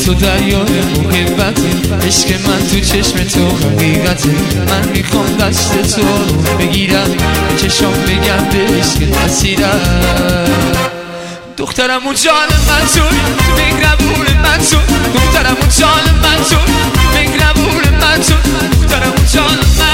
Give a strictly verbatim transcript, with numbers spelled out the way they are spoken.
تو دریای محبته، عشق من تو چشم تو حقیقته. من میخوام دست تو رو بگیرم، به چشم بگم به عشق اسیرم. دخترم اون جان من توی، مهربون من تو. دخترم اون جان من توی، مهربون من تو. دخترم اون جان من